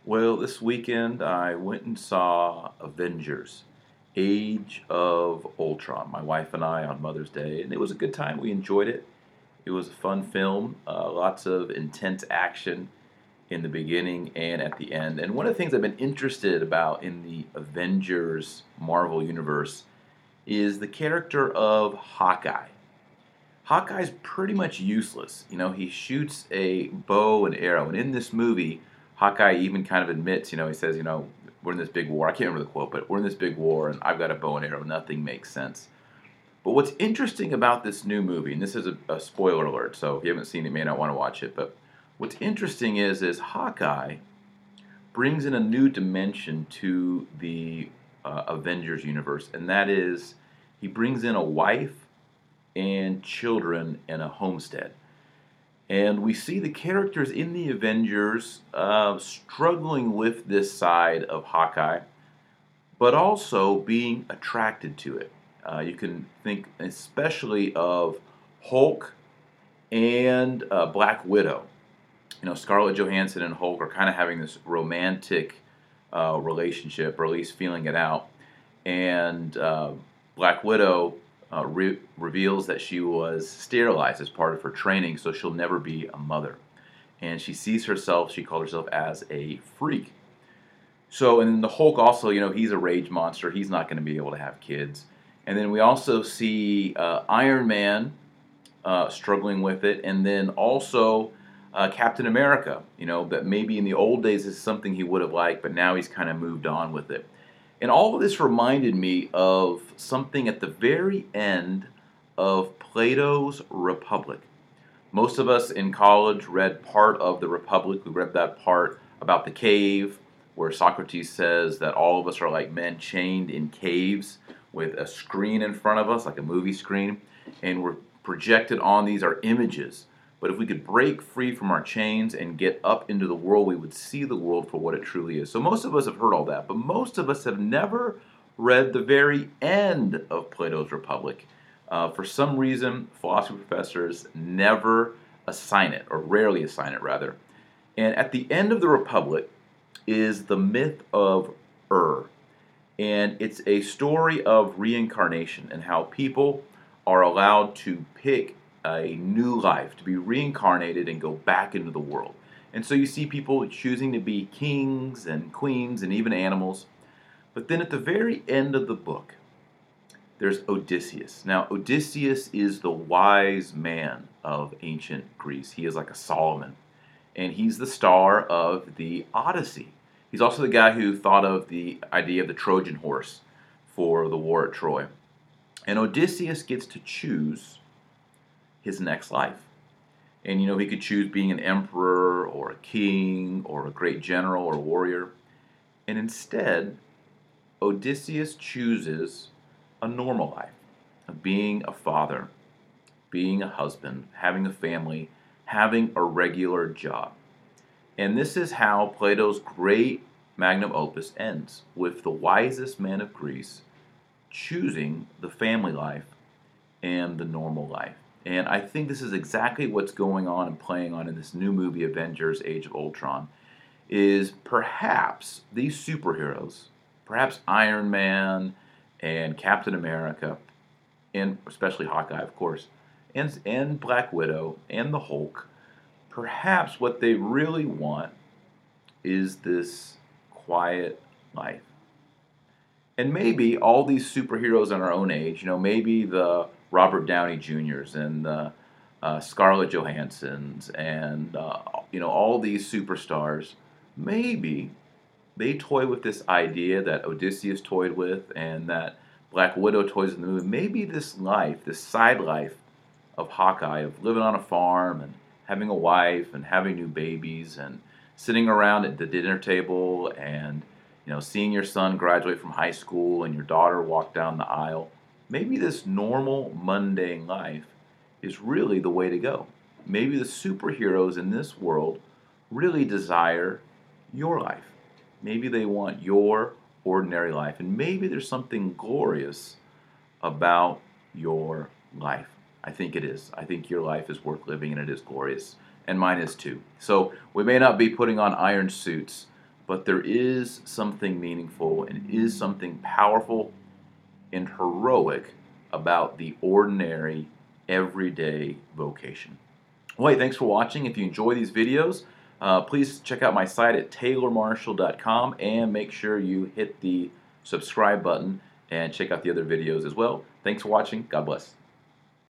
Well, this weekend I went and saw Avengers Age of Ultron, my wife and I on Mother's Day, and it was a good time. We enjoyed it. It was a fun film, lots of intense action in the beginning and at the end. And one of the things I've been interested about in the Avengers Marvel Universe is the character of Hawkeye. Hawkeye's pretty much useless. He shoots a bow and arrow. And in this movie, Hawkeye even kind of admits, he says, we're in this big war. I can't remember the quote, but we're in this big war and I've got a bow and arrow. Nothing makes sense. But what's interesting about this new movie, and this is a spoiler alert, so if you haven't seen it, you may not want to watch it, but what's interesting is Hawkeye brings in a new dimension to the Avengers universe, and that is he brings in a wife and children and a homestead. And we see the characters in the Avengers struggling with this side of Hawkeye, but also being attracted to it. You can think especially of Hulk and Black Widow. Scarlett Johansson and Hulk are kind of having this romantic relationship, or at least feeling it out. And Black Widow reveals that she was sterilized as part of her training, so she'll never be a mother. And she sees herself, she calls herself as a freak. So, and then the Hulk also, he's a rage monster. He's not going to be able to have kids. And then we also see Iron Man struggling with it. And then also Captain America, that maybe in the old days is something he would have liked, but now he's kind of moved on with it. And all of this reminded me of something at the very end of Plato's Republic. Most of us in college read part of the Republic. We read that part about the cave, where Socrates says that all of us are like men chained in caves with a screen in front of us, like a movie screen, and we're projected on these are images. But if we could break free from our chains and get up into the world, we would see the world for what it truly is. So most of us have heard all that, but most of us have never read the very end of Plato's Republic. For some reason, philosophy professors never assign it, or rarely assign it, rather. And at the end of the Republic is the myth of and it's a story of reincarnation and how people are allowed to pick a new life, to be reincarnated and go back into the world. And so you see people choosing to be kings and queens and even animals. But then at the very end of the book, there's Odysseus. Now, Odysseus is the wise man of ancient Greece. He is like a Solomon. And he's the star of the Odyssey. He's also the guy who thought of the idea of the Trojan horse for the war at Troy. And Odysseus gets to choose his next life. And he could choose being an emperor or a king or a great general or warrior. And instead, Odysseus chooses a normal life of being a father, being a husband, having a family, having a regular job. And this is how Plato's great magnum opus ends, with the wisest man of Greece choosing the family life and the normal life. And I think this is exactly what's going on and playing on in this new movie, Avengers Age of Ultron, is perhaps these superheroes, perhaps Iron Man and Captain America, and especially Hawkeye, of course, and Black Widow and the Hulk, perhaps what they really want is this quiet life. And maybe all these superheroes in our own age, maybe the Robert Downey Jr.'s and the Scarlett Johanssons and, all these superstars, maybe they toy with this idea that Odysseus toyed with and that Black Widow toys in the movie. Maybe this life, this side life of Hawkeye, of living on a farm and having a wife and having new babies and sitting around at the dinner table and seeing your son graduate from high school and your daughter walk down the aisle. Maybe this normal, mundane life is really the way to go. Maybe the superheroes in this world really desire your life. Maybe they want your ordinary life. And maybe there's something glorious about your life. I think it is. I think your life is worth living and it is glorious. And mine is too. So we may not be putting on iron suits, but there is something meaningful and is something powerful and heroic about the ordinary, everyday vocation. Well, hey, thanks for watching. If you enjoy these videos, please check out my site at taylormarshall.com and make sure you hit the subscribe button and check out the other videos as well. Thanks for watching. God bless.